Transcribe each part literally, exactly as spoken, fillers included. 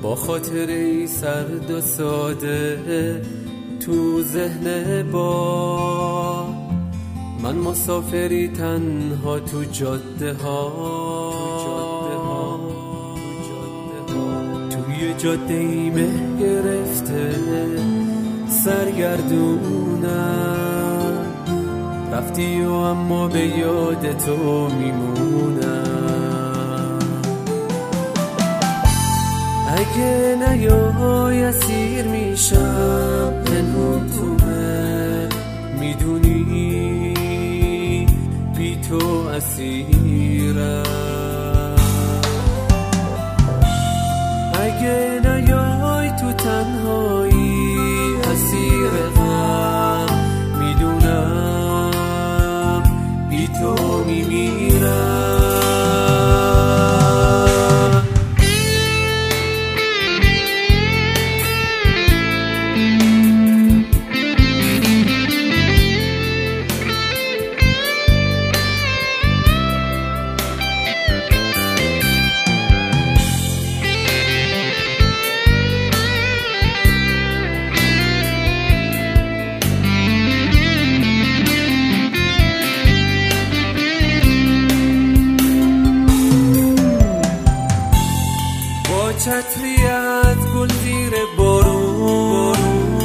با خاطری سرد و ساده تو ذهن با من مسافری تنها تو جاده ها توی جاده ای مه گرفته سرگردونم رفتی و اما به یاد تو میمونم اگه نیای اسیر میشم پنهون تومه میدونی بی تو اسیرم اگه نیای تو تنهایی اسیر غم میدونم بی تو میمیرم چتریت گل زیر بارون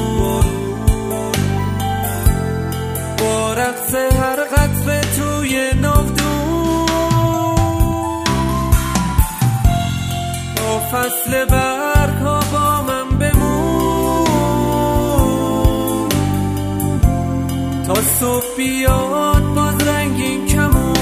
با رقص هر قطره توی ناودون با فصل برگ ها با من بمون تا صبح بیاد باز رنگین کمون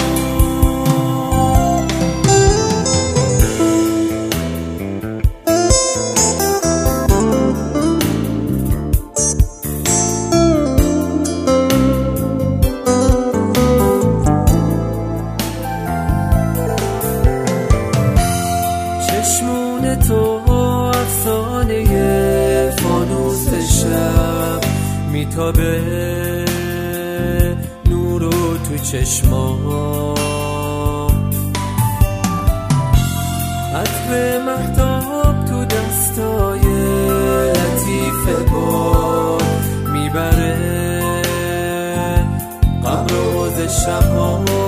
چشمون تو افسانه فانوس شب میتابه نورو تو چشمام عطر مهتاب تو دستای لطیف باد میبره قبر و روز شبها